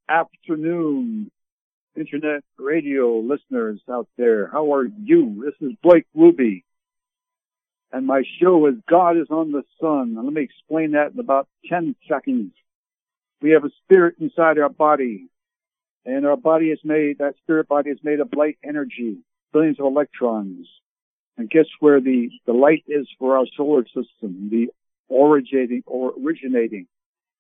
afternoon, Internet radio listeners out there. How are you? This is Blake Ruby, and my show is God is on the Sun. And let me explain that in about 10 seconds. We have a spirit inside our body, and our body is made, that spirit body is made of light energy, billions of electrons. And guess where the light is for our solar system, the originating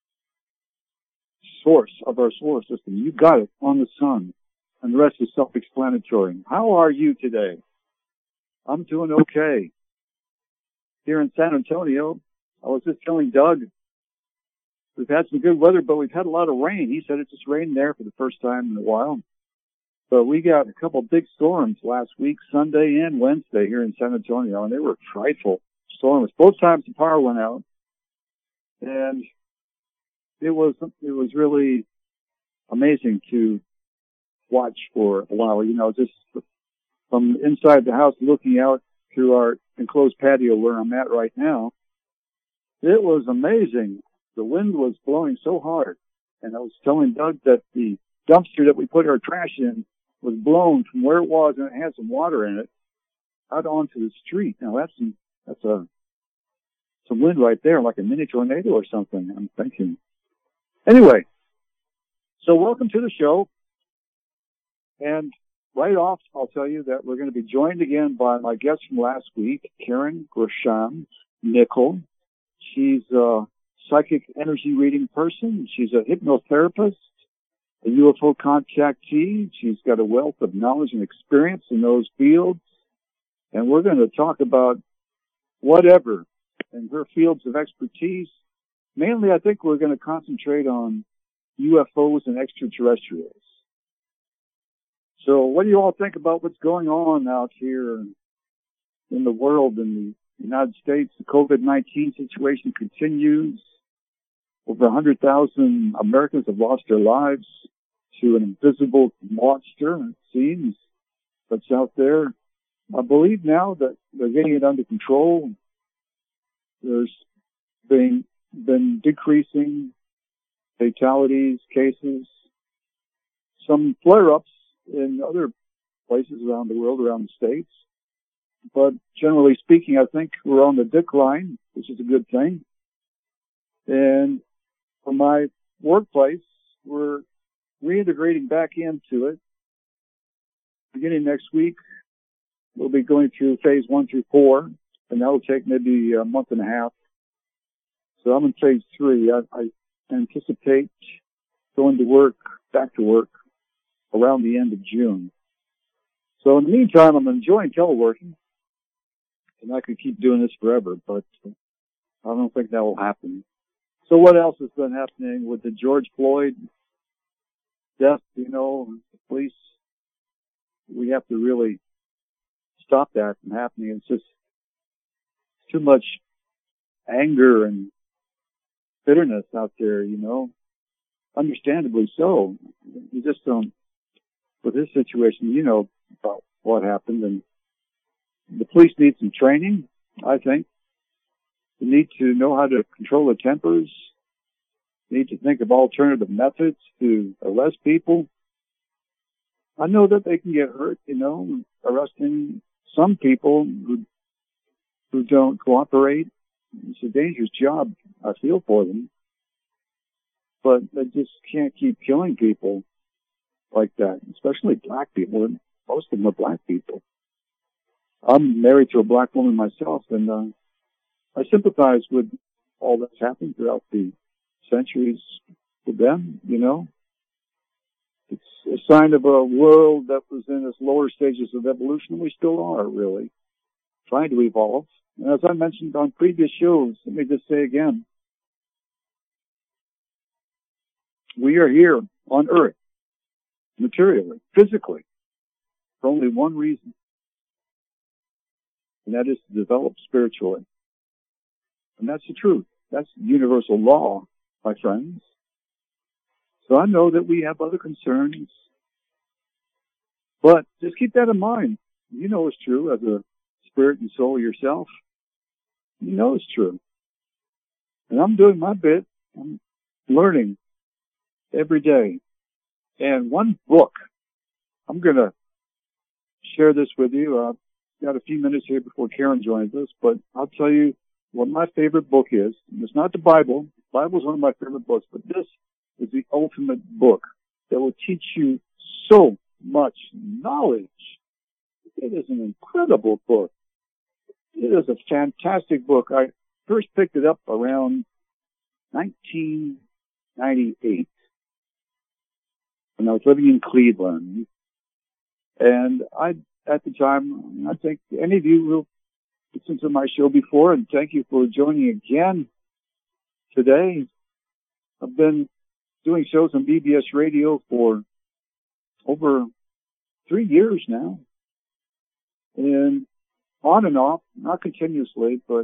source of our solar system. You got it, on the sun. And the rest is self-explanatory. How are you today? I'm doing okay. Here in San Antonio, I was just telling Doug, we've had some good weather, but we've had a lot of rain. He said it just rained there for the first time in a while. But we got a couple big storms last week, Sunday and Wednesday here in San Antonio, and they were frightful storms. Both times the power went out, and it was really amazing to watch for a while, just from inside the house looking out through our enclosed patio where I'm at right now. It was amazing. The wind was blowing so hard, and I was telling Doug that the dumpster that we put our trash in was blown from where it was, and it had some water in it, out onto the street. Now that's some wind right there, like a mini tornado or something, I'm thinking. Anyway, so welcome to the show. And right off, I'll tell you that we're going to be joined again by my guest from last week, Karen Grisham Nickel. She's a psychic energy reading person. She's a hypnotherapist, a UFO contactee. She's got a wealth of knowledge and experience in those fields. And we're going to talk about whatever in her fields of expertise. Mainly, I think we're going to concentrate on UFOs and extraterrestrials. So what do you all think about what's going on out here in the world, in the United States? The COVID-19 situation continues. Over 100,000 Americans have lost their lives to an invisible monster, it seems, that's out there. I believe now that they're getting it under control. There's been decreasing fatalities, cases, some flare-ups in other places around the world, around the States. But generally speaking, I think we're on the decline, which is a good thing. And for my workplace, we're reintegrating back into it. Beginning next week, we'll be going through phase 1 through 4, and that'll take maybe a month and a half. So I'm in phase 3. I anticipate going to work, back to work, around the end of June. So in the meantime, I'm enjoying teleworking, and I could keep doing this forever, but I don't think that will happen. So what else has been happening with the George Floyd death? The police, we have to really stop that from happening. It's just too much anger and bitterness out there, understandably so. You just don't, with this situation, about what happened, and the police need some training, I think. They need to know how to control their tempers. They need to think of alternative methods to arrest people. I know that they can get hurt, arresting some people who don't cooperate. It's a dangerous job, I feel for them. But they just can't keep killing people like that, especially black people. And most of them are black people. I'm married to a black woman myself, and I sympathize with all that's happened throughout the centuries with them, It's a sign of a world that was in its lower stages of evolution, and we still are, really, trying to evolve. And as I mentioned on previous shows, let me just say again, we are here on Earth, materially, physically, for only one reason, and that is to develop spiritually. And that's the truth. That's universal law, my friends. So I know that we have other concerns, but just keep that in mind. You know it's true as a spirit and soul yourself. You know it's true. And I'm doing my bit. I'm learning every day And one book, I'm going to share this with you. I've got a few minutes here before Karen joins us, but I'll tell you what my favorite book is. And it's not the Bible. The Bible is one of my favorite books, but this is the ultimate book that will teach you so much knowledge. It is an incredible book. It is a fantastic book. I first picked it up around 1998 when I was living in Cleveland. And at the time, I think any of you will listen to my show before, and thank you for joining again today. I've been doing shows on BBS Radio for over 3 years now, and on and off, not continuously, but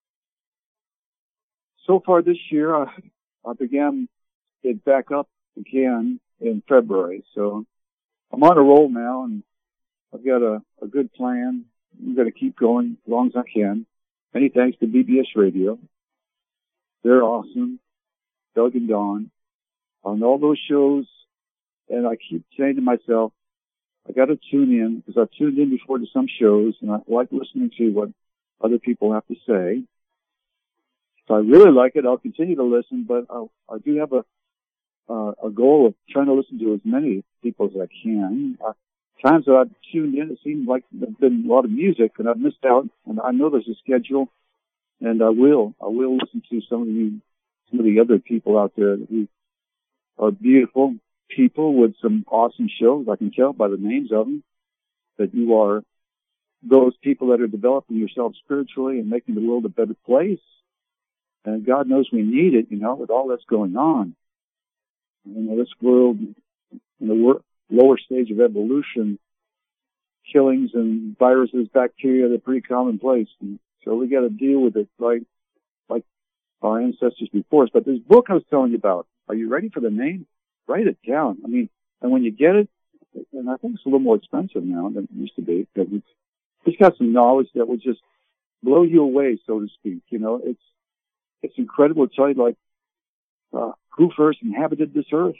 so far this year, I began it back up again in February. So I'm on a roll now, and I've got a good plan. I'm going to keep going as long as I can. Many thanks to BBS Radio. They're awesome. Doug and Dawn on all those shows. And I keep saying to myself, I got to tune in, because I've tuned in before to some shows, and I like listening to what other people have to say. If I really like it, I'll continue to listen, but I do have a goal of trying to listen to as many people as I can. Times that I've tuned in, it seems like there's been a lot of music, and I've missed out. And I know there's a schedule, and I will listen to some of the other people out there who are beautiful people with some awesome shows. I can tell by the names of them that you are those people that are developing yourself spiritually and making the world a better place. And God knows we need it, with all that's going on. This world, in the lower stage of evolution, killings and viruses, bacteria, they're pretty commonplace. And so we got to deal with it like our ancestors before us. But this book I was telling you about, are you ready for the name? Write it down. And when you get it, and I think it's a little more expensive now than it used to be, because it's got some knowledge that will just blow you away, so to speak. It's incredible to tell you, who first inhabited this earth,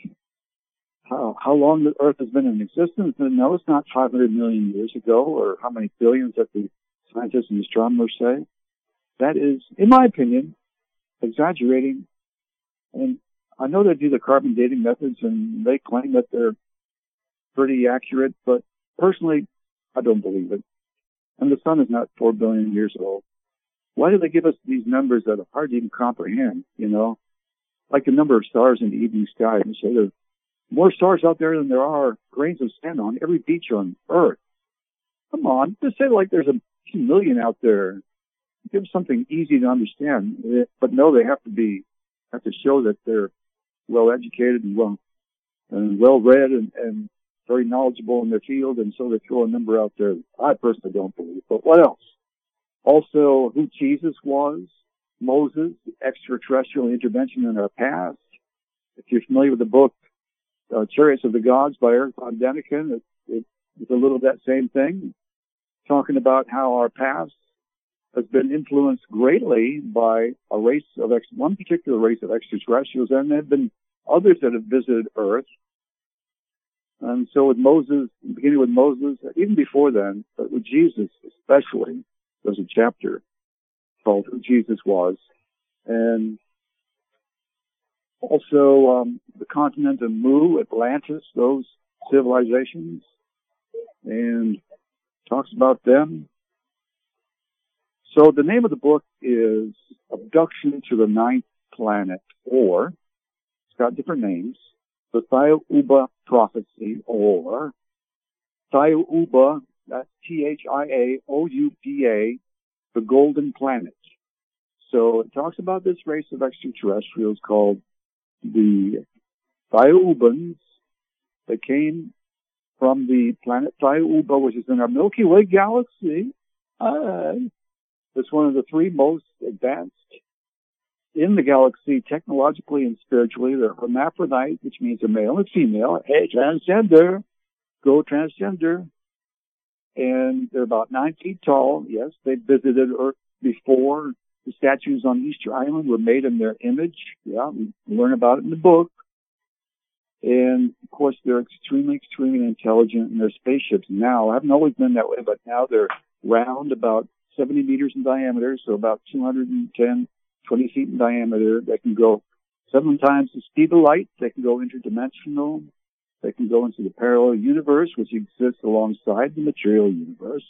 how long the earth has been in existence. And no, it's not 500 million years ago, or how many billions that the scientists and astronomers say. That is, in my opinion, exaggerating. And I know they do the carbon dating methods, and they claim that they're pretty accurate, but personally, I don't believe it. And the sun is not 4 billion years old. Why do they give us these numbers that are hard to even comprehend, Like the number of stars in the evening sky, and say there's more stars out there than there are grains of sand on every beach on Earth. Come on, just say like there's a few million out there. Give something easy to understand. But no, they have to show that they're well educated and well read and very knowledgeable in their field, and so they throw a number out there I personally don't believe. But what else? Also, who Jesus was, Moses, extraterrestrial intervention in our past. If you're familiar with the book Chariots of the Gods by Eric von Däniken, it's a little of that same thing, talking about how our past has been influenced greatly by one particular race of extraterrestrials, and there have been others that have visited Earth. And so with Moses, beginning with Moses, even before then, but with Jesus especially, there's a chapter called Who Jesus Was. And also the continent of Mu, Atlantis, those civilizations, and talks about them. So the name of the book is Abduction to the Ninth Planet, or it's got different names. The Thiaoouba Prophecy, or Thiaoouba, that's Thiaouba, the Golden Planet. So it talks about this race of extraterrestrials called the Thiaoubans. They came from the planet Thiaoouba, which is in our Milky Way galaxy. It's one of the three most advanced in the galaxy, technologically and spiritually. They're hermaphrodite, which means they're male and female. Hey, transgender. Go transgender. And they're about 9 feet tall. Yes, they visited Earth before. The statues on Easter Island were made in their image. Yeah, we learn about it in the book. And of course, they're extremely, extremely intelligent in their spaceships now. I haven't always been that way, but now they're round, about 70 meters in diameter, so about 20 feet in diameter. They can go 7 times the speed of light. They can go interdimensional. They can go into the parallel universe, which exists alongside the material universe.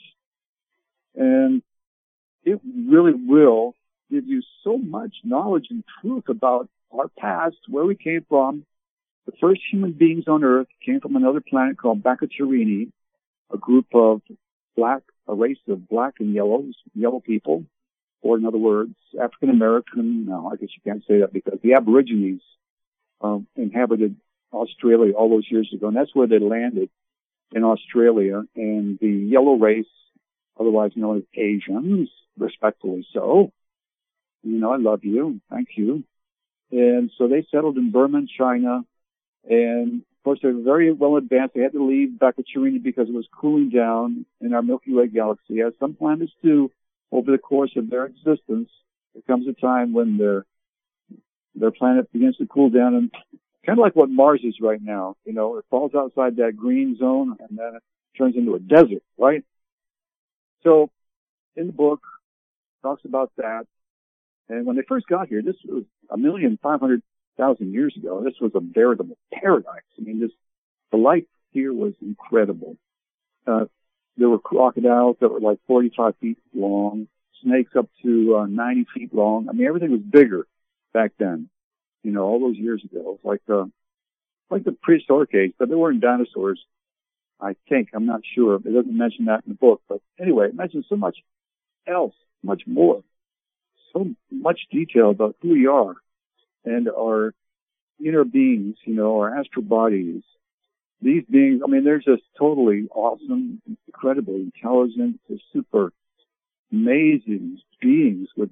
And it really will give you so much knowledge and truth about our past, where we came from. The first human beings on Earth came from another planet called Baccacerini, a group of a race of black and yellow people, or in other words, African American. No, I guess you can't say that because the Aborigines inhabited Australia all those years ago, and that's where they landed, in Australia. And the yellow race, otherwise known as Asians, respectfully so. I love you. Thank you. And so they settled in Burma and China. And of course, they're very well advanced. They had to leave Baccacerini because it was cooling down in our Milky Way galaxy, as some planets do over the course of their existence. There comes a time when their planet begins to cool down, and kind of like what Mars is right now. It falls outside that green zone, and then it turns into a desert, right? So, in the book, it talks about that. And when they first got here, this was 1,500,000 years ago. This was a veritable paradise. I mean, the life here was incredible. There were crocodiles that were like 45 feet long, snakes up to 90 feet long. I mean, everything was bigger back then. All those years ago. It was like the prehistoric age, but there weren't dinosaurs. I think. I'm not sure. It doesn't mention that in the book. But anyway, it mentions so much else, much more. So much detail about who we are and our inner beings, our astral bodies. These beings, I mean, they're just totally awesome, incredibly intelligent, super amazing beings who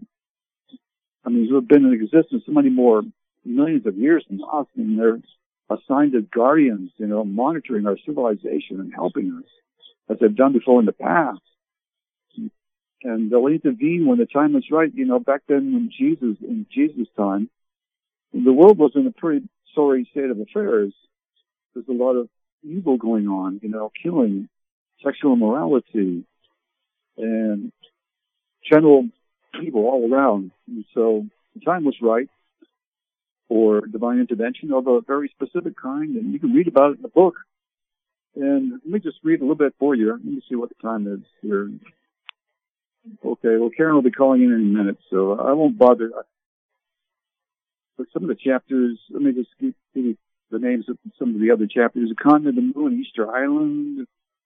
have been in existence so many more millions of years than us, and they're assigned as guardians, monitoring our civilization and helping us, as they've done before in the past. And they'll intervene when the time is right. Back then in Jesus' time, the world was in a pretty sorry state of affairs. There's a lot of evil going on, killing, sexual immorality, and general evil all around. And so the time was right for divine intervention of a very specific kind, and you can read about it in the book. And let me just read a little bit for you. Let me see what the time is here. Okay, well, Karen will be calling in a minute, so I won't bother. But some of the chapters, let me just give you the names of some of the other chapters. The Continent of the Moon, Easter Island,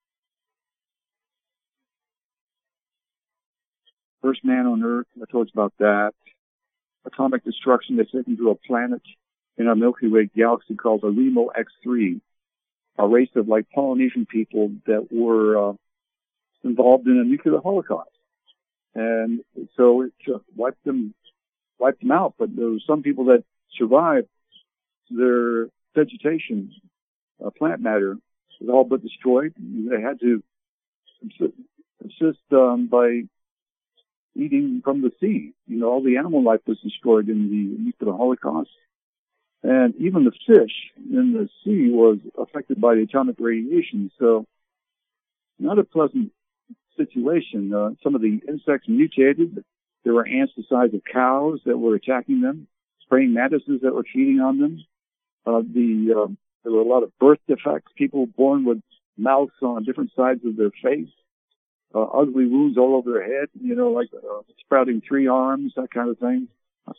First Man on Earth, I told you about that. Atomic destruction that's taken to a planet in our Milky Way galaxy called Aremo X3, a race of Polynesian people that were involved in a nuclear holocaust. And so it wiped them out, but there were some people that survived. Their vegetation, plant matter, was all but destroyed. They had to subsist by eating from the sea. All the animal life was destroyed in the nuclear holocaust. And even the fish in the sea was affected by the atomic radiation. So not a pleasant situation. Some of the insects mutated. There were ants the size of cows that were attacking them, praying mantises that were feeding on them. There were a lot of birth defects, people born with mouths on different sides of their face, ugly wounds all over their head, sprouting 3 arms, that kind of thing.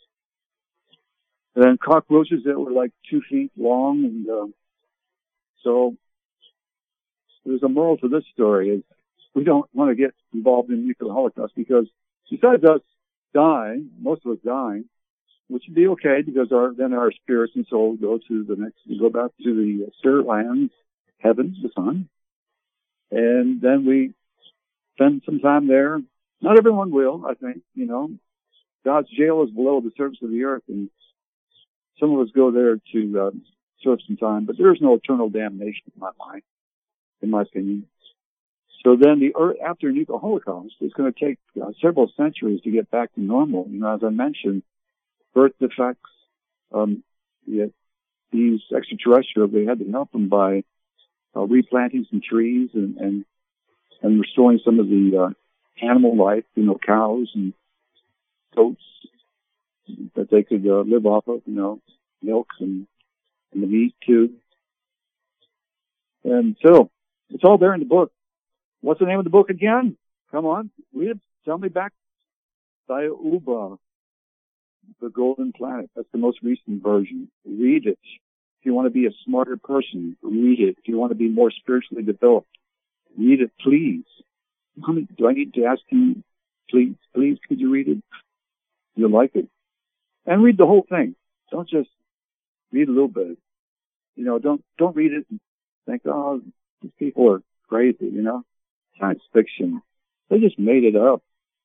And then cockroaches that were 2 feet long. And so there's a moral to this story is we don't want to get involved in nuclear holocaust because besides us dying, most of us dying, which would be okay because then our spirits and souls go back to the spirit lands, heaven, the sun, and then we spend some time there. Not everyone will, I think, God's jail is below the surface of the earth, and some of us go there to serve some time, but there is no eternal damnation in my mind, in my opinion. So then the earth, after a nuclear holocaust, it's going to take several centuries to get back to normal. As I mentioned, birth defects, these extraterrestrials, they had to help them by replanting some trees and restoring some of the animal life, cows and goats that they could live off of, milk and the meat too. And so it's all there in the book. What's the name of the book again? Come on, read it. Tell me back. Sayuba, The Golden Planet. That's the most recent version. Read it. If you want to be a smarter person, read it. If you want to be more spiritually developed, read it, please. Do I need to ask you, please, could you read it? You'll like it. And read the whole thing. Don't just read a little bit. Don't read it and think, oh, these people are crazy, Science fiction. They just made it up,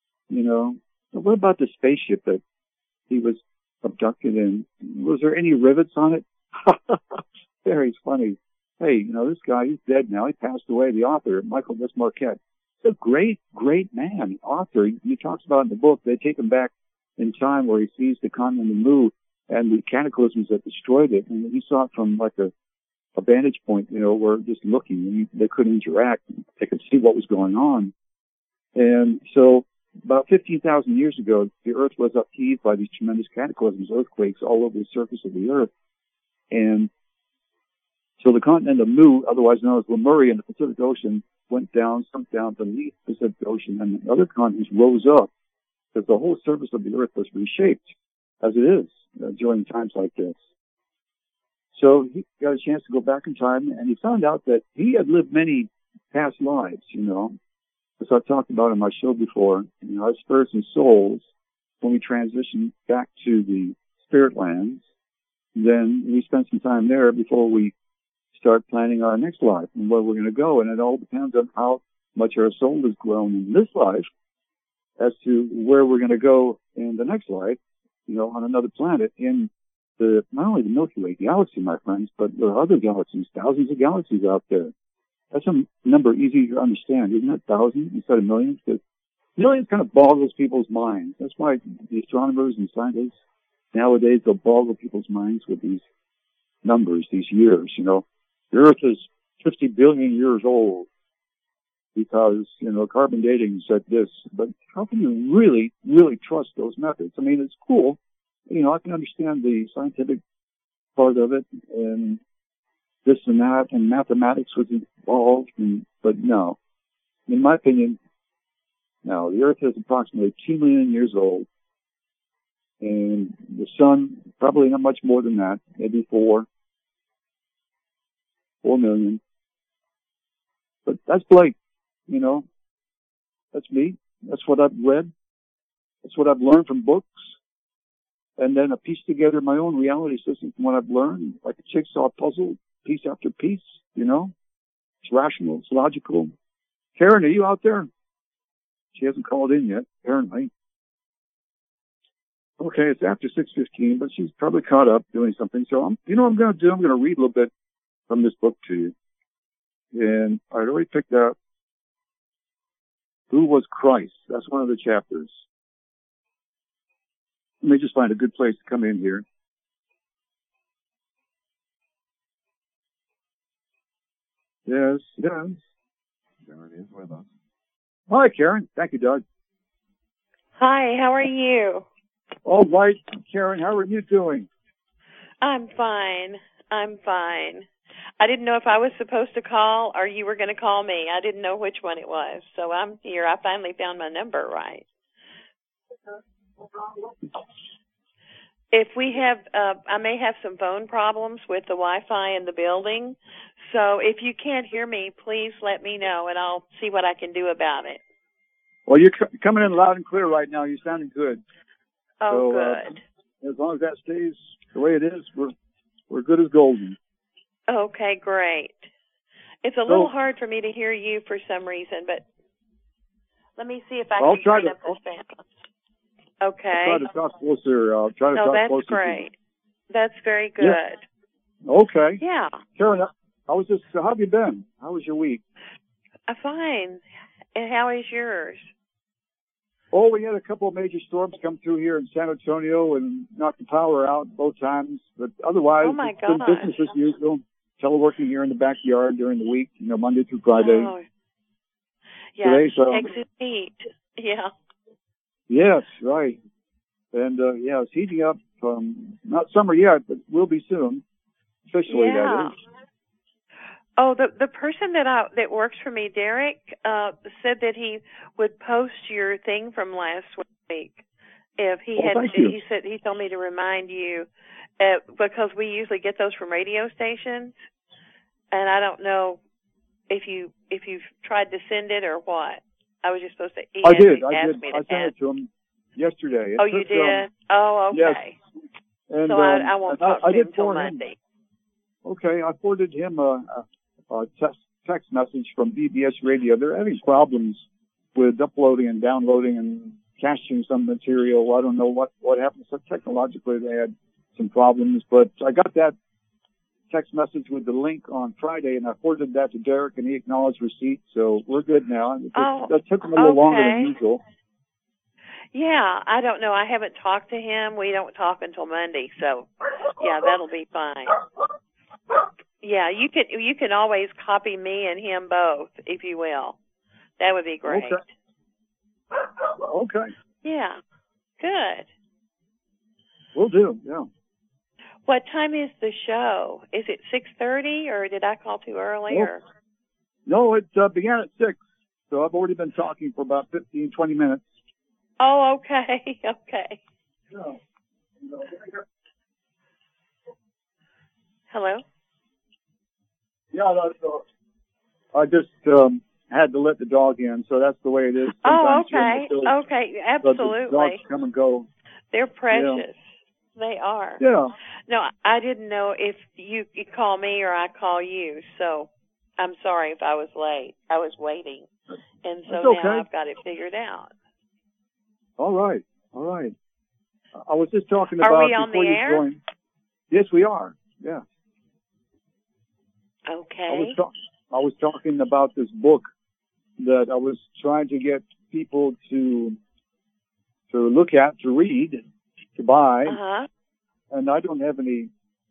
What about the spaceship that he was abducted in? Was there any rivets on it? Very funny. Hey, this guy, he's dead now. He passed away. The author, Michael S. Marquette. He's a great, great man, author. He talks about in the book, they take him back in time where he sees the continent of Mu and the cataclysms that destroyed it. And he saw it from like a vantage point, where just looking, they couldn't interact. They could see what was going on. And so about 15,000 years ago, the Earth was upheaved by these tremendous cataclysms, earthquakes all over the surface of the Earth. And so the continent of Mu, otherwise known as Lemuria in the Pacific Ocean, sunk down beneath the Pacific Ocean, and the other continents rose up because the whole surface of the Earth was reshaped, as it is during times like this. So he got a chance to go back in time, and he found out that he had lived many past lives, as I've talked about on my show before. Our spirits and souls, when we transition back to the spirit lands, then we spend some time there before we start planning our next life and where we're going to go. And it all depends on how much our soul has grown in this life as to where we're going to go in the next life, on another planet in not only the Milky Way galaxy, my friends, but there are other galaxies, thousands of galaxies out there. That's a number easy to understand, isn't it? Thousands instead of millions? Because millions kind of boggles people's minds. That's why the astronomers and scientists nowadays, they'll boggle people's minds with these numbers, these years, The Earth is 50 billion years old because, carbon dating said this. But how can you really, really trust those methods? I mean, it's cool. I can understand the scientific part of it and this and that, and mathematics was involved, but no. In my opinion, no. The Earth is approximately 2 million years old, and the Sun, probably not much more than that, maybe 4 million. But that's Blake, That's me. That's what I've read. That's what I've learned from books. And then I piece together my own reality system from what I've learned, like a jigsaw puzzle, piece after piece, It's rational, it's logical. Karen, are you out there? She hasn't called in yet, apparently. Okay, it's after 6:15, but she's probably caught up doing something. So what I'm going to do? I'm going to read a little bit from this book to you. And I'd already picked out Who Was Christ? That's one of the chapters. Let me just find a good place to come in here. Yes. Karen is with us. Hi, Karen. Thank you, Doug. Hi, how are you? All right, Karen, how are you doing? I'm fine. I didn't know if I was supposed to call or you were going to call me. I didn't know which one it was. So I'm here. I finally found my number right. If we have, I may have some phone problems with the Wi-Fi in the building. So if you can't hear me, please let me know, and I'll see what I can do about it. Well, you're coming in loud and clear right now. You're sounding good. Oh, good. As long as that stays the way it is, we're good as golden. Okay, great. It's a little hard for me to hear you for some reason, but let me see if I can turn up the fan. Okay. I'll try to talk closer. I'll try to talk closer. No, that's great. That's very good. Yeah. Okay. Yeah. Karen, how have you been? How was your week? Fine. And how is yours? Oh, we had a couple of major storms come through here in San Antonio and knocked the power out both times. But otherwise, Oh, my it's been business as usual. Teleworking here in the backyard during the week, Monday through Friday. Oh. Yeah, Texas heat. Yeah. Yes, right. And, it's heating up. Not summer yet, but will be soon. Officially, that is. Oh, the person that works for me, Derek, said that he would post your thing from last week. If he thank you. he told me to remind you, because we usually get those from radio stations, and I don't know if you've tried to send it or what. I was just supposed to. I did. I sent it to him yesterday. Oh, you did? Oh, okay. Yes. And, so I won't talk to him until Monday. Okay, I forwarded him a text message from BBS Radio. They're having problems with uploading and downloading and caching some material. I don't know what happened. So technologically, they had some problems, but I got that text message with the link on Friday, and I forwarded that to Derek, and he acknowledged receipt. So we're good now. That took him a little longer than usual. Yeah, I don't know. I haven't talked to him. We don't talk until Monday, so yeah, that'll be fine. Yeah, you can always copy me and him both, if you will. That would be great. Okay. Yeah. Good. Will do. Yeah. What time is the show? Is it 6:30, or did I call too early? Or? No, it began at 6, so I've already been talking for about 15, 20 minutes. Oh, okay. Okay. No. Hello? Yeah, I just had to let the dog in, so that's the way it is. Sometimes okay, absolutely. The dogs come and go. They're precious. Yeah. They are. Yeah. No, I didn't know if you call me or I call you, so I'm sorry if I was late. I was waiting, and so now I've got it figured out. All right. I was just talking about. Are we on the air? Joined. Yes, we are. Yeah. Okay. I was talking about this book that I was trying to get people to look at, to read, to buy, and I don't have any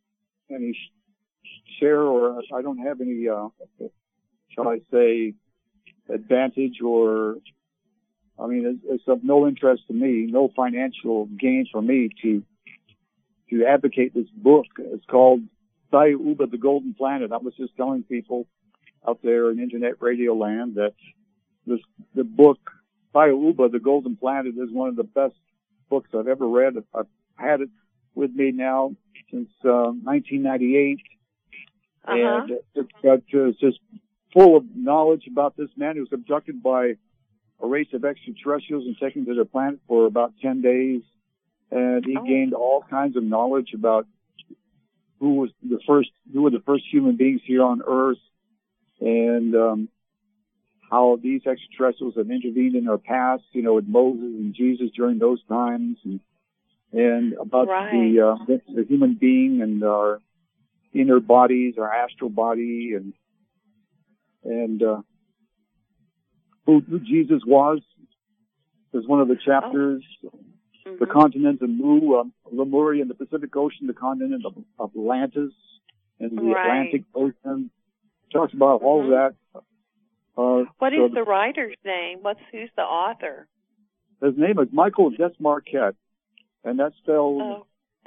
share, or I don't have any, shall I say, advantage, or I mean, it's of no interest to me, no financial gain for me to advocate this book. It's called Sayuba, the Golden Planet. I was just telling people out there in internet radio land that the book Sayuba, the Golden Planet, is one of the best books I've ever read. I've had it with me now since 1998, and it's just full of knowledge about this man who was abducted by a race of extraterrestrials and taken to their planet for about 10 days, and he gained all kinds of knowledge about who were the first human beings here on Earth, and how these extraterrestrials have intervened in our past, with Moses and Jesus during those times, and about the human being and our inner bodies, our astral body, and who Jesus was. There's one of the chapters. The continent of Lemuria in the Pacific Ocean, the continent of Atlantis and the Atlantic Ocean. Talks about all of that. What is the writer's name? Who's the author? His name is Michael Desmarquette, and that's spelled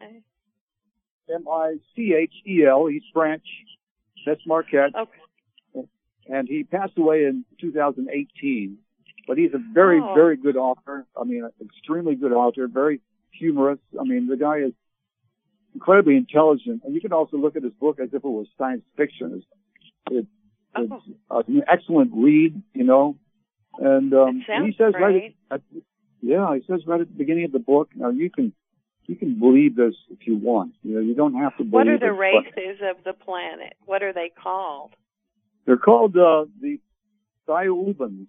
Michel. He's French. Desmarquette. Okay. And he passed away in 2018. But he's a very, very good author. I mean, extremely good author, very humorous. I mean, the guy is incredibly intelligent. And you can also look at his book as if it was science fiction. It's an excellent read, And he says great. He says right at the beginning of the book, now you can believe this if you want. You don't have to believe it. What are the races of the planet? What are they called? They're called the Thiaoubans,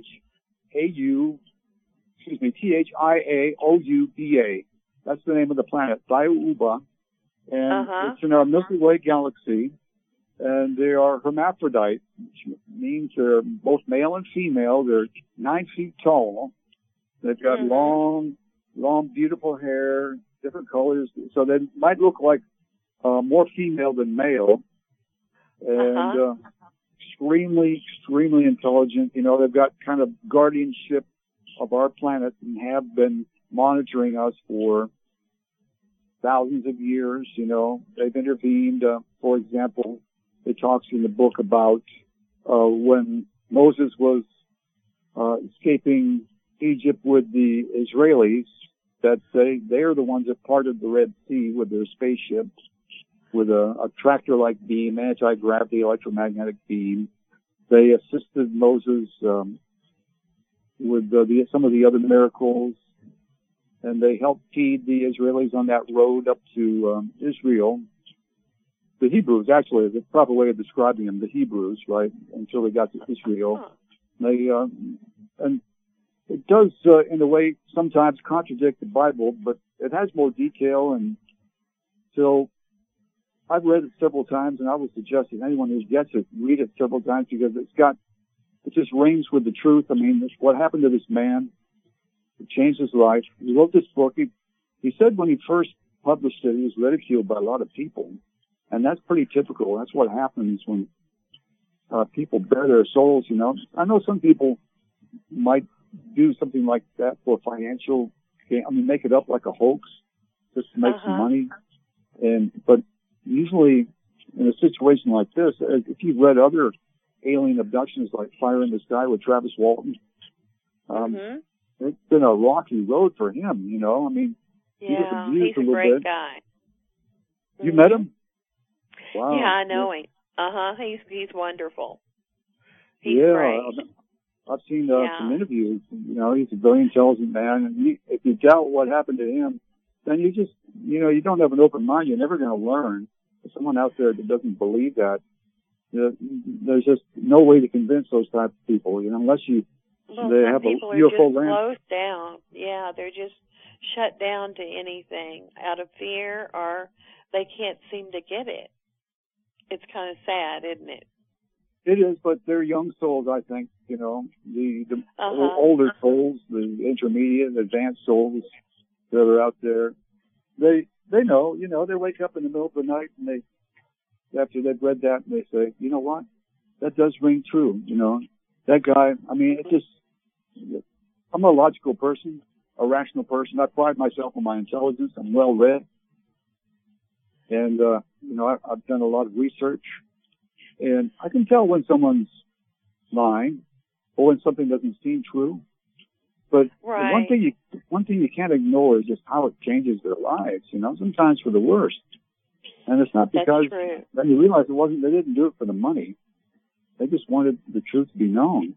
Thiaouba. That's the name of the planet, Thiaouba. And it's in our Milky Way galaxy. And they are hermaphrodites, which means they're both male and female. They're 9 feet tall. They've got long, beautiful hair, different colors, so they might look like more female than male, and extremely, extremely intelligent. You know, they've got kind of guardianship of our planet and have been monitoring us for thousands of years. You know, they've intervened. For example, it talks in the book about when Moses was escaping Egypt with the Israelis, that they are the ones that parted the Red Sea with their spaceship, with a tractor-like beam, anti-gravity electromagnetic beam. They assisted Moses with some of the other miracles, and they helped feed the Israelis on that road up to Israel. The Hebrews, actually, the proper way of describing them, the Hebrews, right, until they got to Israel. They and it does, in a way, sometimes contradict the Bible, but it has more detail, and so I've read it several times, and I would suggest that anyone who gets it, read it several times, because it just rings with the truth. I mean, what happened to this man, it changed his life. He wrote this book. He said when he first published it, he was ridiculed by a lot of people, and that's pretty typical. That's what happens when people bare their souls, you know. I know some people might do something like that for financial gain. I mean, make it up like a hoax just to make some money. But usually in a situation like this, if you've read other alien abductions like Fire in the Sky with Travis Walton, it's been a rocky road for him, you know. I mean, he was abused he's a great guy. You met him? Wow. Yeah, I know him. He's wonderful. He's great. I've seen some interviews. You know, he's a very intelligent man, and if you doubt what happened to him, then you just, you know, you don't have an open mind. You're never going to learn. There's someone out there that doesn't believe that. There's just no way to convince those type of people, you know, unless they have a people UFO are just closed down. Yeah, they're just shut down to anything out of fear, or they can't seem to get it. It's kind of sad, isn't it? It is, but they're young souls, I think, you know, the older souls, the intermediate, advanced souls that are out there. They know, you know, they wake up in the middle of the night and after they've read that, they say, you know what, that does ring true, you know. That guy, I mean, I'm a logical person, a rational person. I pride myself on my intelligence. I'm well read. And, you know, I've done a lot of research. And I can tell when someone's lying or when something doesn't seem true. But one thing you can't ignore is just how it changes their lives, you know, sometimes for the worst. And it's not because then you realize they didn't do it for the money. They just wanted the truth to be known.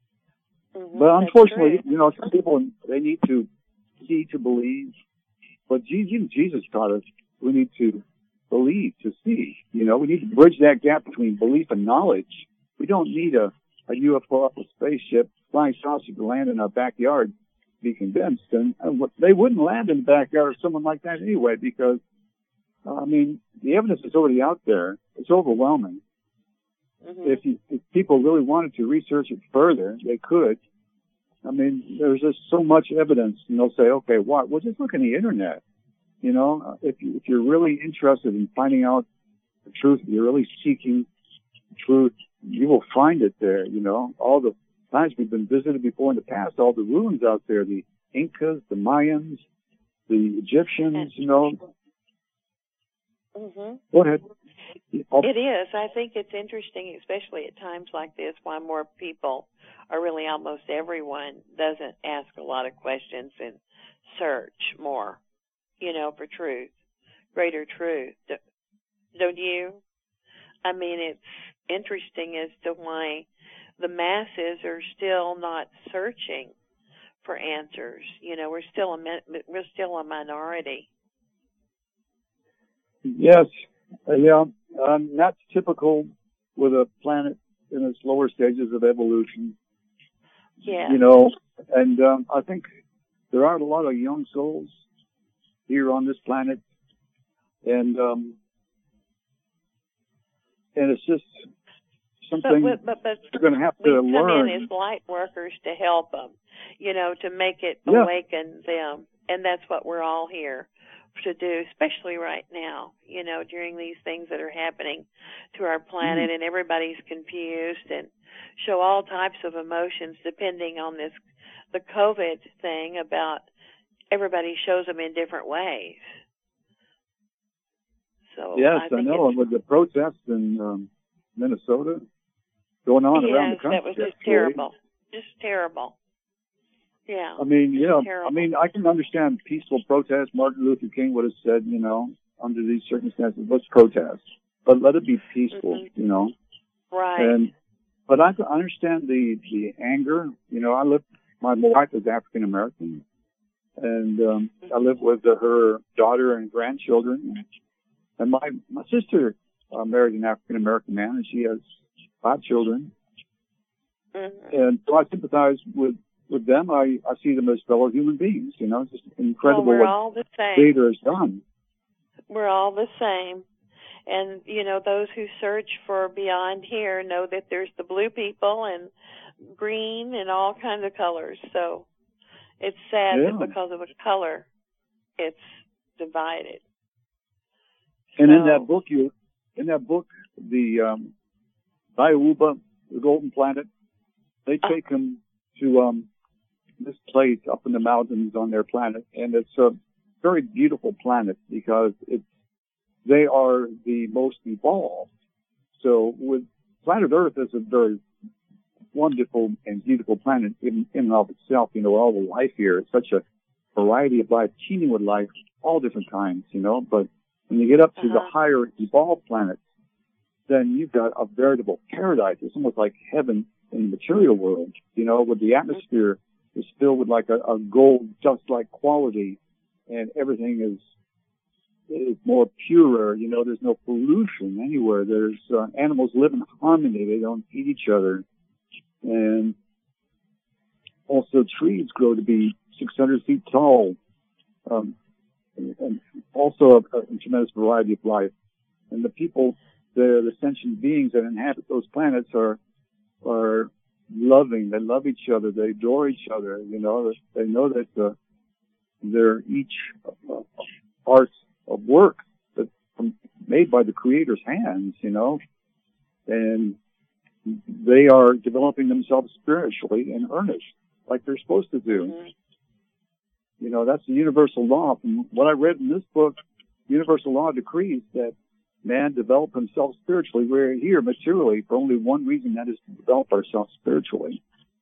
But unfortunately, you know, some people, they need to see to believe. But even Jesus taught us we need to believe to see. You know, we need to bridge that gap between belief and knowledge. We don't need a UFO up a spaceship, flying saucer to land in our backyard to be convinced. And they wouldn't land in the backyard of someone like that anyway, because, I mean, the evidence is already out there. It's overwhelming. If people really wanted to research it further, they could. I mean, there's just so much evidence, and they'll say, okay, what? Well, just look on the internet. You know, if you're really interested in finding out the truth, you're really seeking the truth, you will find it there, you know. All the times we've been visited before in the past, all the ruins out there, the Incas, the Mayans, the Egyptians, you know. Go ahead. It is. I think it's interesting, especially at times like this, why more people, or really almost everyone, doesn't ask a lot of questions and search more, you know, for truth, greater truth. Don't you? I mean, it's interesting as to why the masses are still not searching for answers. You know, we're still a minority. Yes. Yeah. That's typical with a planet in its lower stages of evolution. Yeah. You know, and I think there are a lot of young souls here on this planet, and it's just something but you're going to have we to come learn. in as light workers to help them, to make it Yeah. awaken them. And that's what we're all here to do, especially right now, during these things that are happening to our planet, and everybody's confused and show all types of emotions depending on the COVID thing about everybody shows them in different ways. So Yes, I think know. And with the protests in Minnesota going on around the country. That was just terrible. Just terrible. Yeah. I mean, terrible. I mean, I can understand peaceful protest. Martin Luther King would have said, under these circumstances, let's protest, but let it be peaceful, Right. But I understand the anger. My wife is African American, and I live with her daughter and grandchildren. And my sister married an African American man, and she has 5 children. Mm-hmm. And so I sympathize with them. I see them as fellow human beings. It's just incredible we're what all the same. Creator has done. We're all the same. And, those who search for beyond here know that there's the blue people and green and all kinds of colors. So it's sad that because of a color, it's divided. And in that book, the Baiuba, the Golden Planet, they take them to this place up in the mountains on their planet, and it's a very beautiful planet because they are the most evolved. So with planet Earth is a very wonderful and beautiful planet in and of itself. All the life here, it's such a variety of life, teeming with life, all different kinds, but when you get up to the higher evolved planets, then you've got a veritable paradise. It's almost like heaven in the material world, with the atmosphere is filled with like a gold dust-like quality, and everything is more pure. There's no pollution anywhere. There's animals live in harmony. They don't eat each other. And also trees grow to be 600 feet tall. And also a tremendous variety of life. And the people, the sentient beings that inhabit those planets are loving. They love each other. They adore each other. They know that they're each parts of work that's made by the Creator's hands, and they are developing themselves spiritually in earnest, like they're supposed to do. Mm-hmm. That's the universal law. From what I read in this book, universal law decrees that man develop himself spiritually. We're here materially for only one reason, that is to develop ourselves spiritually.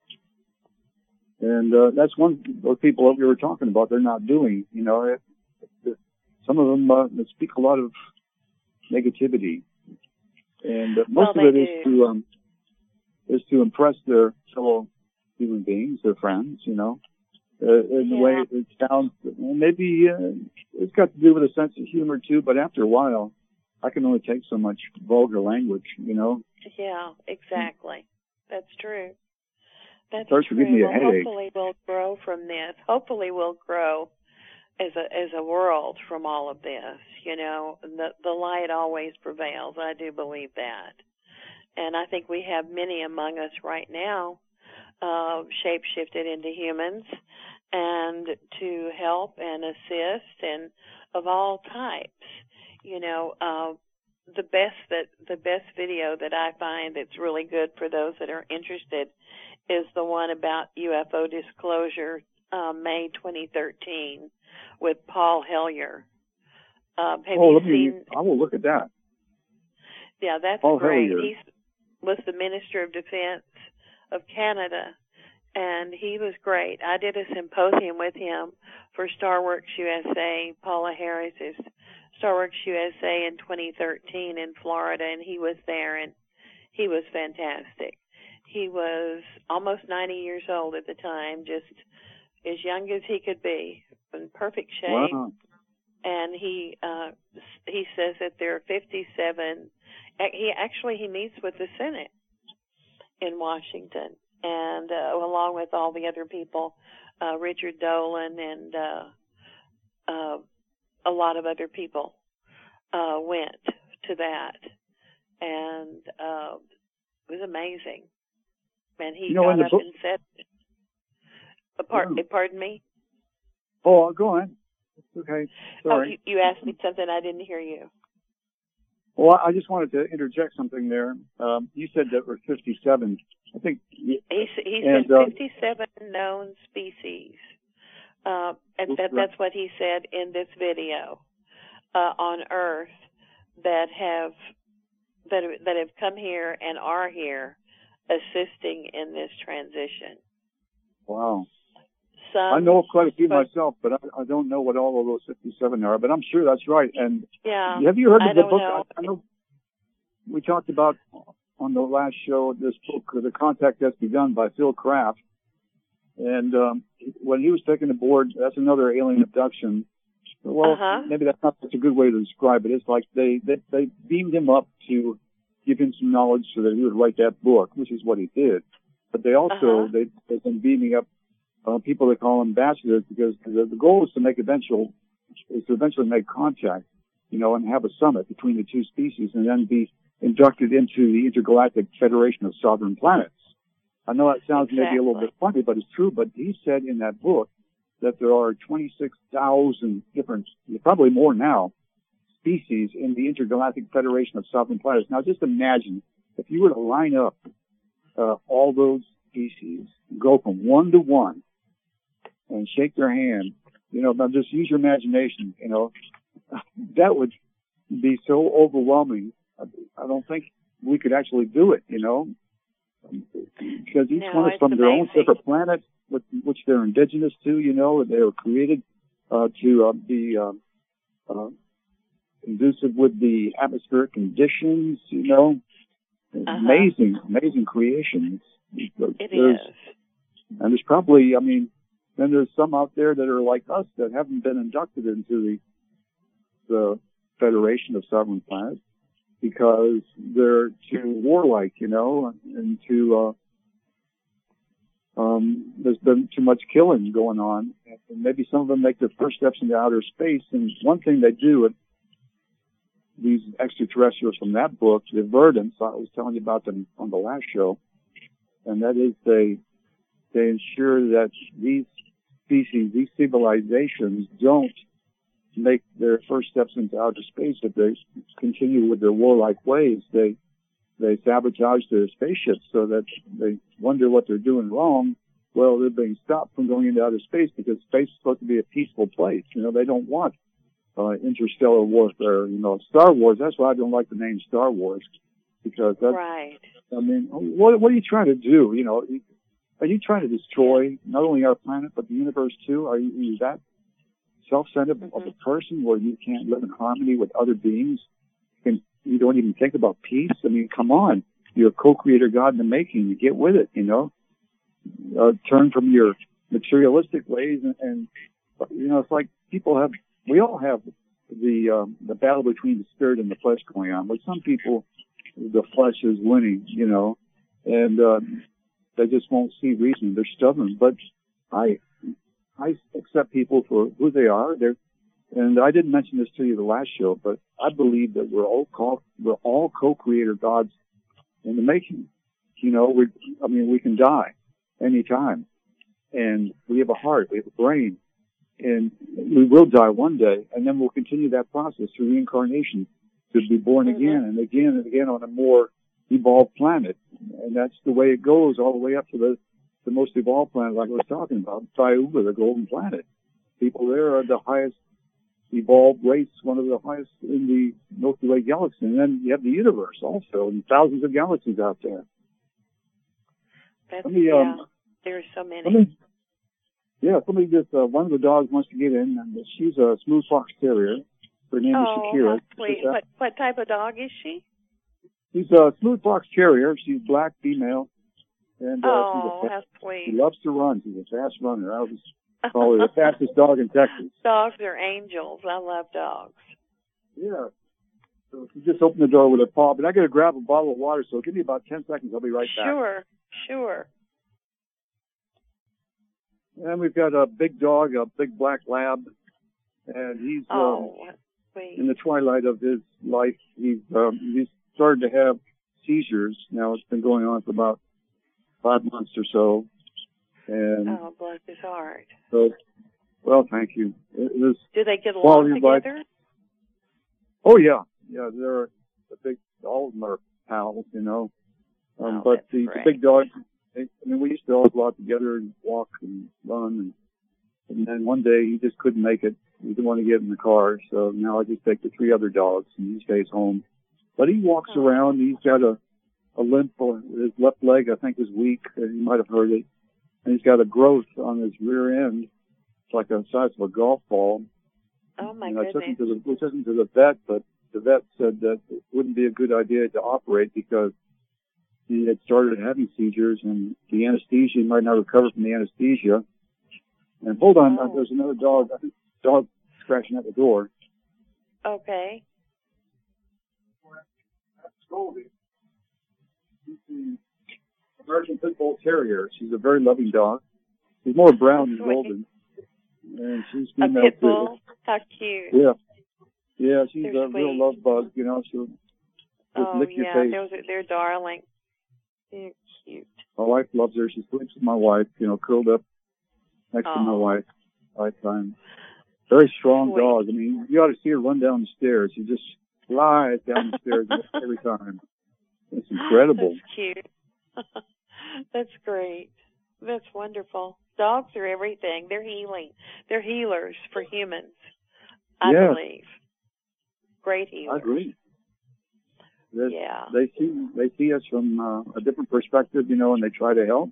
And that's one those people that we were talking about, they're not doing. Some of them speak a lot of negativity. And most of it is to impress their fellow human beings, their friends, in the way it sounds. Maybe it's got to do with a sense of humor too, but after a while, I can only take so much vulgar language, Yeah, exactly. That's true. That's starts true. To give me a headache. Hopefully we'll grow from this. Hopefully we'll grow as a world from all of this. The light always prevails. I do believe that. And I think we have many among us right now shape-shifted into humans and to help and assist and of all types. The best video that I find that's really good for those that are interested is the one about UFO disclosure, May 2013, with Paul Hellyer. Have you seen? I will look at that. Yeah, that's Paul great. Hellyer. He was the Minister of Defense of Canada, and he was great. I did a symposium with him for StarWorks USA. Paula Harris is StarWorks USA in 2013 in Florida, and he was there, and he was fantastic. He was almost 90 years old at the time, just as young as he could be, in perfect shape. Wow. And he says that there are 57. He meets with the Senate in Washington, and along with all the other people, Richard Dolan and a lot of other people went to that, and was amazing. And he You know, got in the up book. and said, pardon me? Oh, go on. Okay. Sorry. Oh, you asked me something. I didn't hear you. Well, I just wanted to interject something there. You said that we're 57. I think he said 57 known species, and that's what he said in this video on Earth that have come here and are here, assisting in this transition. Wow. I know quite a few myself, but I don't know what all of those 57 are. But I'm sure that's right. And yeah, have you heard of the book? Know. I know we talked about on the last show this book, The Contact That's Begun by Phil Kraft. And when he was taken aboard, that's another alien abduction. Well, maybe that's not such a good way to describe it. It's like they beamed him up to give him some knowledge so that he would write that book, which is what he did. But they also they've been beaming up people that call ambassadors, because the goal is to eventually make contact, and have a summit between the two species, and then be inducted into the Intergalactic Federation of Sovereign Planets. I know that sounds maybe a little bit funny, but it's true. But he said in that book that there are 26,000 different, probably more now, species in the Intergalactic Federation of Sovereign Planets. Now, just imagine if you were to line up all those species, go from one to one, and shake their hand, now just use your imagination, that would be so overwhelming. I don't think we could actually do it, because each one is from their own separate planet, which they're indigenous to, they were created to be conducive with the atmospheric conditions, amazing creations. It is. And there's probably, then there's some out there that are like us that haven't been inducted into the Federation of Sovereign Planets because they're too warlike, and there's been too much killing going on. And maybe some of them make their first steps into outer space. And one thing they do, these extraterrestrials from that book, the Verdants, I was telling you about them on the last show, and that is they ensure that these species, these civilizations don't make their first steps into outer space. If they continue with their warlike ways, they sabotage their spaceships so that they wonder what they're doing wrong. Well, they're being stopped from going into outer space because space is supposed to be a peaceful place. They don't want interstellar warfare. Star Wars, that's why I don't like the name Star Wars, because that's, right. What are you trying to do? Are you trying to destroy not only our planet, but the universe too? Are you that self-centered of a person where you can't live in harmony with other beings? And you don't even think about peace? Come on. You're a co-creator God in the making. You get with it, turn from your materialistic ways and it's like we all have the battle between the spirit and the flesh going on. But some people, the flesh is winning, and they just won't see reason. They're stubborn. But I accept people for who they are. And I didn't mention this to you the last show, but I believe that we're all co-creator gods in the making. We can die anytime, and we have a heart, we have a brain, and we will die one day, and then we'll continue that process through reincarnation to be born again and again and again on a more evolved planet. And that's the way it goes all the way up to the most evolved planet, like I was talking about, Tyuba, the golden planet. People there are the highest evolved race, one of the highest in the Milky Way galaxy. And then you have the universe also, and thousands of galaxies out there. There's so many. Somebody just, one of the dogs wants to get in, and she's a smooth fox terrier. Her name is Shakira. Wait, what type of dog is she? She's a smooth fox terrier. She's black, female. And how sweet. She loves to run. She's a fast runner. I was call her the fastest dog in Texas. Dogs are angels. I love dogs. Yeah. So she just opened the door with her paw, but I got to grab a bottle of water, so give me about 10 seconds. I'll be right back. Sure. And we've got a big dog, a big black lab, and he's in the twilight of his life. He's started to have seizures. Now it's been going on for about 5 months or so. And oh, bless his heart. so, well, thank you. It was Do they get quality along of life. together? Oh yeah, yeah. They're a big. All of them are pals, you know. Oh, But that's the great. big dog. I mean, we used to always go out together and walk and run, and then one day he just couldn't make it. He didn't want to get in the car, so now I just take the 3 other dogs and he stays home. But he walks around. He's got a limp. His left leg, I think, is weak. You might have heard it. And he's got a growth on his rear end. It's like the size of a golf ball. Oh, my And I took him goodness. to the vet, but the vet said that it wouldn't be a good idea to operate because he had started having seizures and the anesthesia, he might not recover from the anesthesia. And hold on, Oh. there's another dog. I think dog scratching at the door. Okay. That's Goldie. She's the American Pit Bull Terrier. She's a very loving dog. She's more brown than Sweet. golden. And she's A female pit too. bull? How cute. Yeah. Yeah, she's They're a real sweet. love bug, you know. She'll just Oh, lick your yeah, face. they're darling. They're cute. My wife loves her. She sleeps with my wife, you know, curled up next to my Oh. wife all the time. Very strong Sweet. dog. I mean, you ought to see her run down the stairs. She just flies down the stairs every time. It's incredible. That's cute. That's great. That's wonderful. Dogs are everything. They're healing. They're healers for humans, I Yes. believe. Great healers. I agree. Yeah. They see us from a different perspective, you know, and they try to help.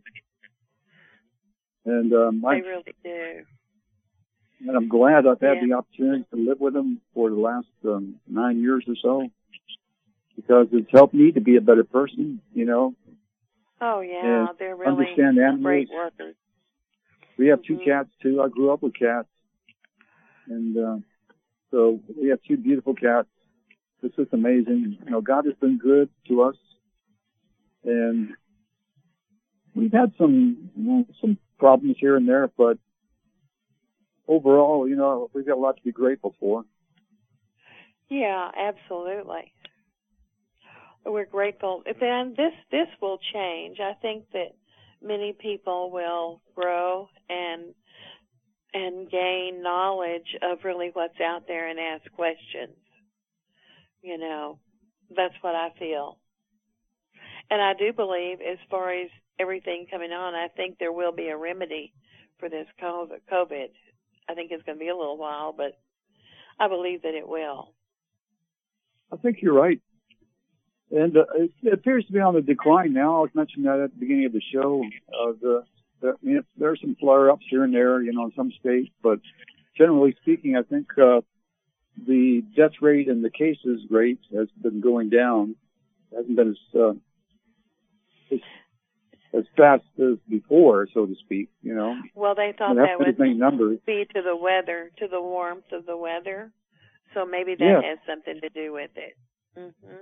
And They really do. and I'm glad I've had Yeah. the opportunity to live with them for the last 9 years or so, because it's helped me to be a better person, you know. Oh, yeah. And They're really understand animals. great workers. We have 2 Mhm. cats too. I grew up with cats, and so we have 2 beautiful cats. It's just amazing. You know, God has been good to us, and we've had some problems here and there, but overall, you know, we've got a lot to be grateful for. Yeah, absolutely. We're grateful. And this will change. I think that many people will grow and gain knowledge of really what's out there and ask questions. You know, that's what I feel. And I do believe, as far as everything coming on, I think there will be a remedy for this COVID. I think it's going to be a little while, but I believe that it will. I think you're right. And it appears to be on the decline now. I was mentioning that at the beginning of the show. There are some flare-ups here and there, you know, in some states, but generally speaking, I think the death rate and the cases rate has been going down. It hasn't been as fast as before, so to speak, you know. Well, they thought That's that pretty would big numbers. be to the weather, to the warmth of the weather. So maybe that Yeah. has something to do with it. Mm-hmm.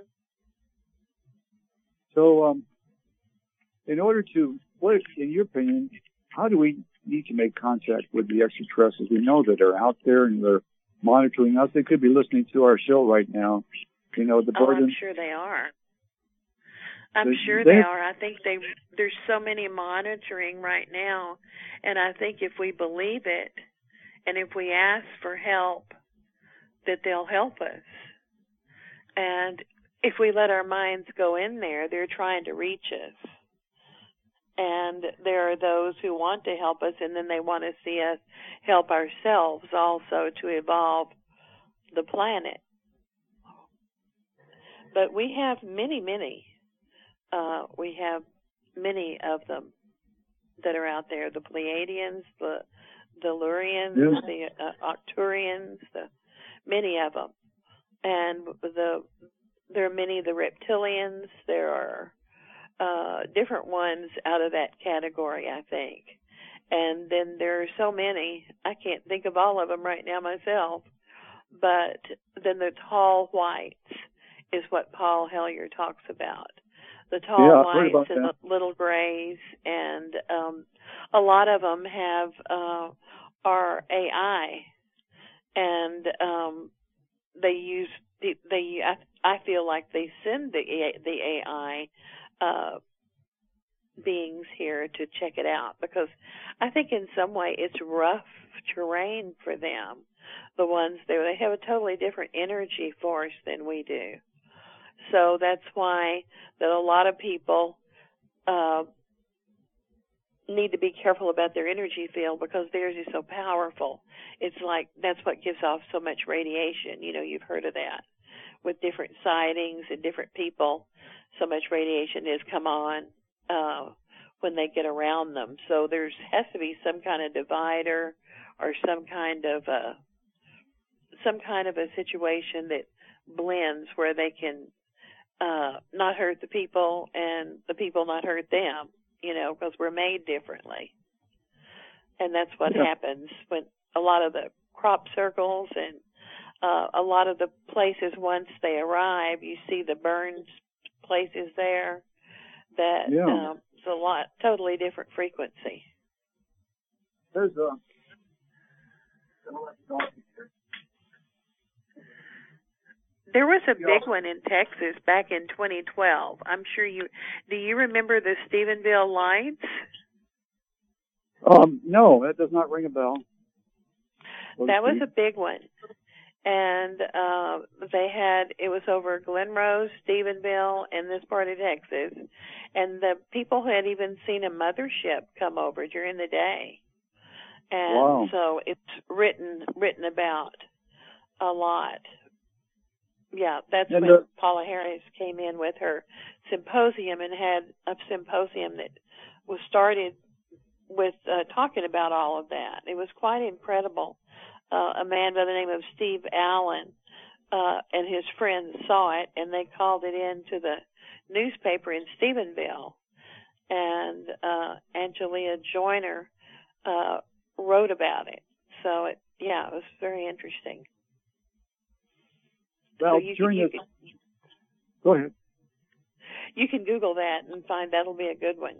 So, in your opinion, how do we need to make contact with the extraterrestrials? We know that they're out there and they're monitoring us. They could be listening to our show right now. You know, the burden. I'm sure they are. I'm They- sure they- they are. I think there's so many monitoring right now, and I think if we believe it, and if we ask for help, that they'll help us. And if we let our minds go in there, they're trying to reach us. And there are those who want to help us, and then they want to see us help ourselves also to evolve the planet. But we have many of them that are out there. The Pleiadians, the Lurians, Yeah. the Arcturians, many of them. And there are many of the reptilians. There are different ones out of that category, I think. And then there are so many, I can't think of all of them right now myself. But then the tall whites is what Paul Hellyer talks about. The tall Yeah, I've heard whites about and that. the little grays, and a lot of them have are AI, and they use I feel like they send the AI beings here to check it out, because I think in some way it's rough terrain for them. The ones there, they have a totally different energy force than we do. So that's why that a lot of people need to be careful about their energy field, because theirs is so powerful. It's like that's what gives off so much radiation. You know, you've heard of that with different sightings and different people. So much radiation has come on when they get around them. So there has to be some kind of divider or some kind of a situation that blends where they can not hurt the people and the people not hurt them, you know, because we're made differently. And that's what happens when a lot of the crop circles and a lot of the places, once they arrive, you see the burned places there, that it's a lot, totally different frequency. There's There was a big one in Texas back in 2012. I'm sure do you remember the Stephenville lights? No, that does not ring a bell. That was a big one. And it was over Glen Rose, Stephenville, and this part of Texas. And the people had even seen a mothership come over during the day. And so it's written about a lot. Yeah, that's when Paula Harris came in with her symposium and had a symposium that was started with talking about all of that. It was quite incredible. A man by the name of Steve Allen and his friends saw it, and they called it in to the newspaper in Stephenville. And Angelia Joyner wrote about it. So, it was very interesting. Well, so go ahead. You can Google that and find that'll be a good one.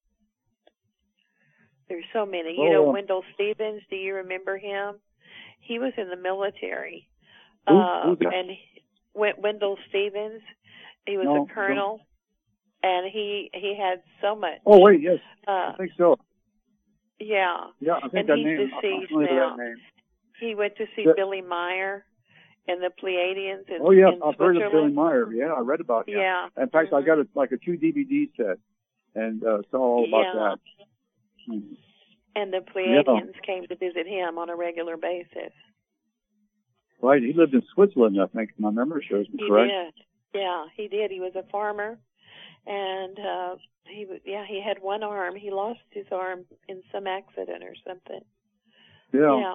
There's so many. Wendell Stevens, do you remember him? He was in the military. Who's that? And Wendell Stevens, he was a colonel, and he had so much. Oh, wait, yes. I think so. Yeah. Yeah, I think and that he's name. deceased now. That name. He went to see Billy Meyer and the Pleiadians in I've heard of Billy Meyer. Yeah, I read about him. Yeah. In fact, I got a 2 DVD set and saw all about that. Mm-hmm. And the Pleiadians came to visit him on a regular basis. Right, he lived in Switzerland, I think, if my memory serves me correct. He did. Yeah, he did. He was a farmer, and he had one arm. He lost his arm in some accident or something. Yeah.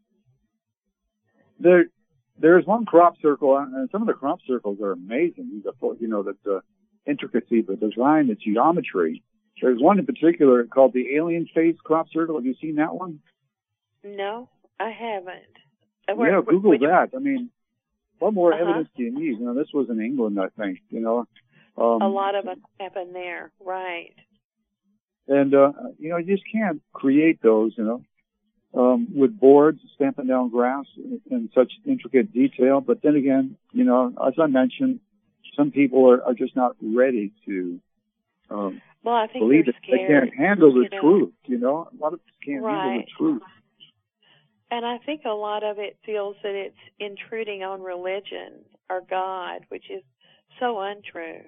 There's one crop circle, and some of the crop circles are amazing. The intricacy, the design, the geometry. There's one in particular called the Alien Face crop circle. Have you seen that one? No, I haven't. Google that. I mean, what more evidence do you need? This was in England, I think. A lot of it happened there, right? And you just can't create those, with boards, stamping down grass in such intricate detail. But then again, as I mentioned, some people are just not ready to I think believe they're it. scared. They can't handle the truth, A lot of us can't handle the truth. And I think a lot of it feels that it's intruding on religion or God, which is so untrue.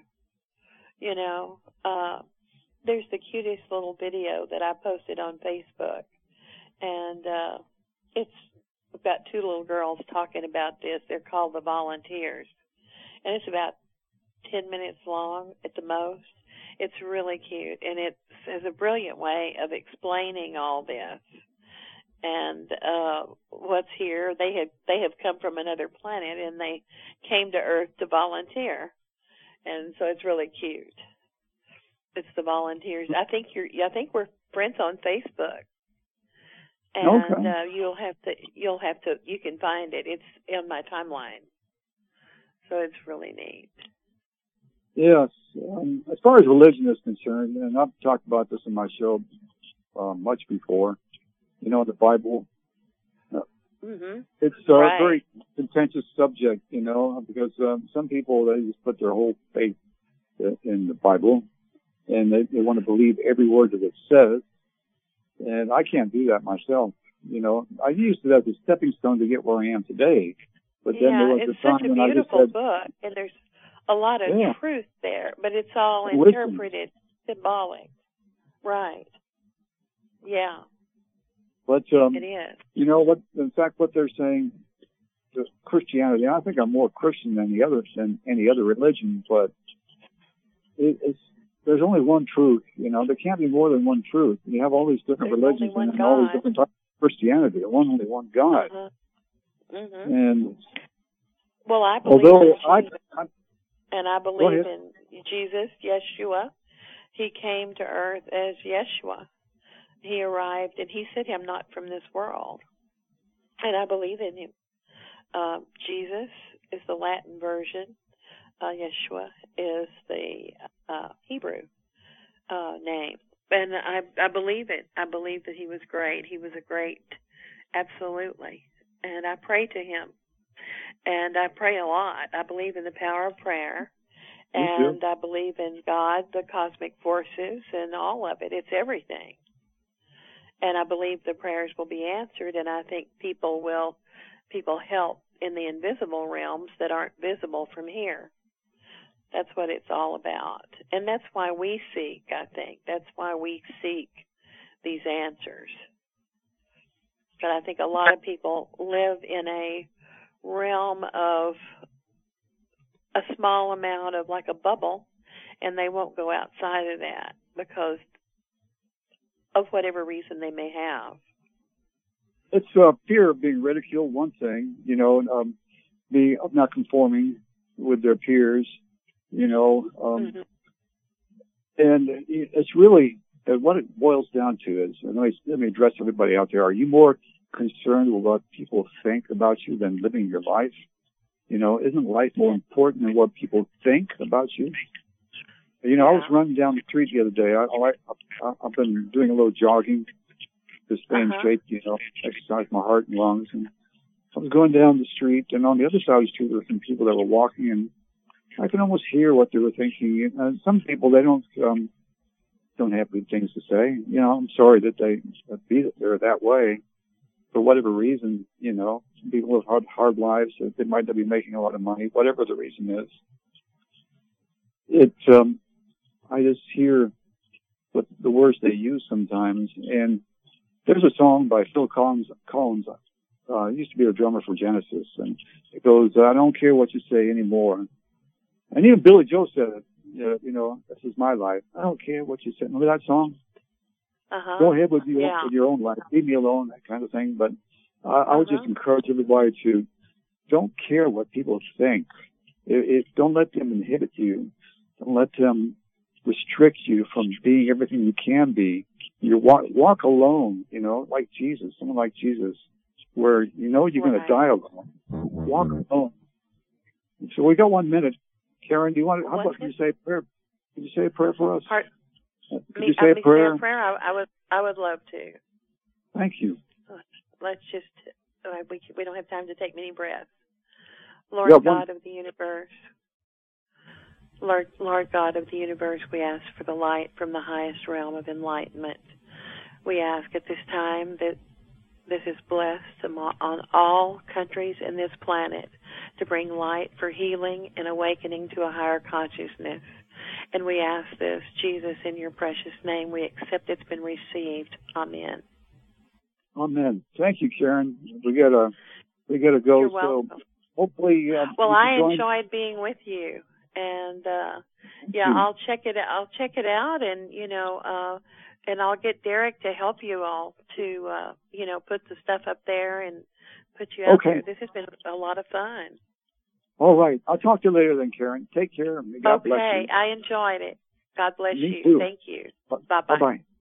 There's the cutest little video that I posted on Facebook. And we've got 2 little girls talking about this. They're called the Volunteers. And it's about 10 minutes long at the most. It's really cute. And it has a brilliant way of explaining all this. And what's here, they have come from another planet, and they came to Earth to volunteer. And so it's really cute. It's the Volunteers. I think we're friends on Facebook. And you can find it. It's in my timeline. So it's really neat. Yes. As far as religion is concerned, and I've talked about this in my show much before, the Bible, It's a very contentious subject, you know, because some people, they just put their whole faith in the Bible, and they want to believe every word that it says. And I can't do that myself. You know, I used it as a stepping stone to get where I am today. But then there was a time when I just said, it's such a beautiful book, and there's a lot of truth there, but it's all interpreted, symbolic. Right. Yeah. But, it is. You know, in fact, what they're saying, the Christianity, I think I'm more Christian than any other religion, but there's only one truth, you know. There can't be more than one truth. You have all these different religions and all these different types of Christianity. There's only one God. And well, I believe in Jesus, and I believe in Jesus, Yeshua. He came to earth as Yeshua. He arrived, and he said, "I'm not from this world," and I believe in him. Jesus is the Latin version. Yeshua is the Hebrew name. And I believe it. I believe that he was great. He was a great, absolutely. And I pray to him. And I pray a lot. I believe in the power of prayer. And I believe in God, the cosmic forces, and all of it. It's everything. And I believe the prayers will be answered, and I think people help in the invisible realms that aren't visible from here. That's what it's all about. And that's why we seek, I think. That's why we seek these answers. But I think a lot of people live in a realm of a small amount of, like a bubble, and they won't go outside of that because of whatever reason they may have. It's fear of being ridiculed, one thing, you know, of not conforming with their peers, you know, and it's really, what it boils down to is, and let me address everybody out there, are you more concerned with what people think about you than living your life? You know, isn't life more important than what people think about you? You know, I was running down the street the other day. I've been doing a little jogging to stay in shape, you know, exercise my heart and lungs. And I was going down the street, and on the other side of the street there were some people that were walking, and I can almost hear what they were thinking. And some people, they don't have good things to say. You know, I'm sorry that they're that way for whatever reason. You know, some people have hard lives. They might not be making a lot of money, whatever the reason is. I just hear what the words they use sometimes. And there's a song by Phil Collins. He used to be a drummer for Genesis, and it goes, "I don't care what you say anymore." And even Billy Joe said it. You know, this is my life. I don't care what you say. Remember that song? Go ahead with your own life. Leave me alone, that kind of thing. But I would just encourage everybody to don't care what people think. Don't let them inhibit you. Don't let them restrict you from being everything you can be. You walk alone, you know, like Jesus, someone like Jesus, where you know you're going to die alone. Walk alone. So we got 1 minute. Karen, do you want? How about you say a prayer? Could you say a prayer for us? Could you say a prayer? I would love to. Thank you. Let's just. We don't have time to take many breaths. Lord God of the universe. Lord God of the universe, we ask for the light from the highest realm of enlightenment. We ask at this time that this is blessed on all countries in this planet to bring light for healing and awakening to a higher consciousness. And we ask this, Jesus, in your precious name. We accept it's been received. Amen. Amen. Thank you, Karen. We gotta go. You're welcome. So hopefully, I enjoyed being with you. And I'll check it out, and and I'll get Derek to help you all to put the stuff up there and put you out there. This has been a lot of fun. All right, I'll talk to you later then, Karen. Take care. God bless you. I enjoyed it. God bless Me you. too. Thank you. Bye bye.